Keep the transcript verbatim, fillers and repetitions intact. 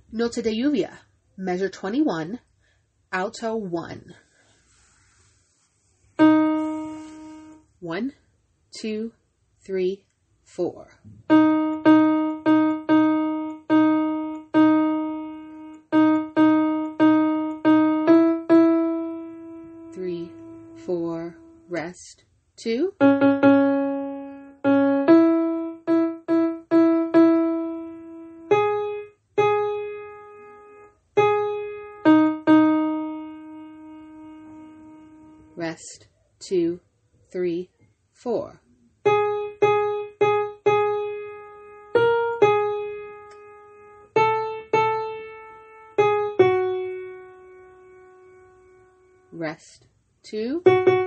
Nota de lluvia, measure twenty-one, alto one. One, two, three, four. Three, four, rest, two. Rest, two, three, four. Rest, two.